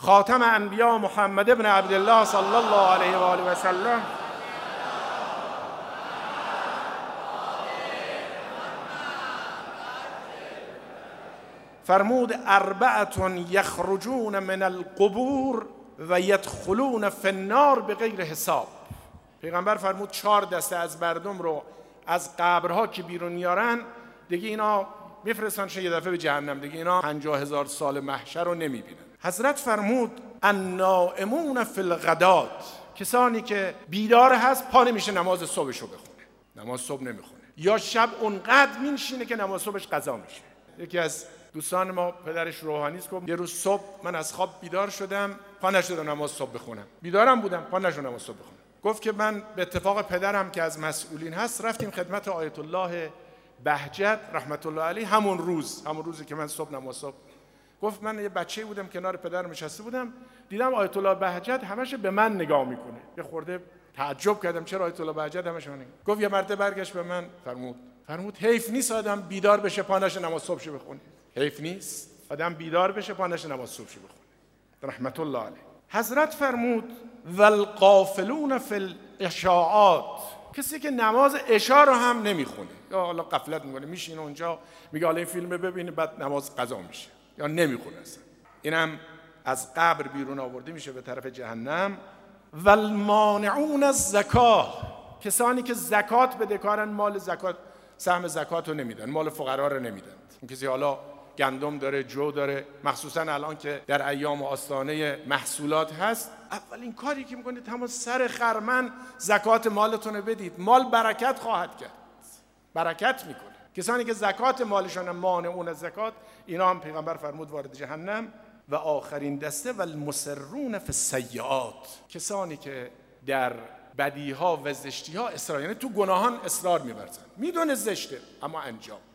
خاتم انبیا محمد ابن عبدالله صلی الله علیه و آله و سلم فرمود 4 یخرجون من القبور و یدخلون فی النار بغیر حساب. پیغمبر فرمود 4 دسته از مردم رو از قبرها که بیرون میارن دیگه اینا میفرستن یه دفعه به جهنم، دیگه اینا 50,000 سال محشر رو نمیبینن. حضرت فرمود النائمون فی الغدات، کسانی که بیدار هست پا نمیشه نماز صبحشو بخونه، نماز صبح نمیخونه، یا شب اونقدر مینشینه که نماز صبحش قضا میشه. یکی از دوستان ما پدرش روحانی است، گفت یه روز صبح من از خواب بیدار شدم، پا نشدم نماز صبح بخونم، بیدارم بودم پا نشدم نماز صبح بخونم. گفت که من به اتفاق پدرم که از مسئولین هست رفتیم خدمت آیت الله بهجت رحمت الله علیه همون روزی که من صبح نماز صبح. گفت من یه بچه بودم کنار پدرم نشسته بودم، دیدم آیت الله بهجت همش به من نگاه میکنه، یه خورده تعجب کردم چرا آیت الله بهجت همش من نگاه. گفت یه مرتبه برگشت به من فرمود حیف نیست آدم بیدار بشه پا نشه نماز صبحش بخونه، حیف نیست آدم بیدار بشه پا نشه نماز صبحش بخونه رحمت الله علیه. حضرت فرمود والغافلون فی الاشاعات، کسی که نماز عشا رو هم نمیخونه یا حالا غفلت میکنه میشینه اونجا میگه حالا این فیلم ببینه بعد نماز قضا میشه یا نمیخونه اصلا، اینم از قبر بیرون آورده میشه به طرف جهنم. والمانعون الزکاه، کسانی که زکات بدهکارن، مال زکات سهم زکات رو نمیدن، مال فقرا رو نمیدن. اون کسی حالا گندم داره، جو داره، مخصوصا الان که در ایام و آستانه محصولات هست، اولین کاری که میکنید همون سر خرمن زکات مالتون رو بدید، مال برکت خواهد کرد، برکت میکنه. کسانی که زکات مالشون مانعون از زکات، اینا هم پیغمبر فرمود وارد جهنم. و آخرین دسته والمصرون فی السیئات، کسانی که در بدیها و زشتیها اصرار، یعنی تو گناهان اصرار می‌ورزن، میدونه زشته اما انجام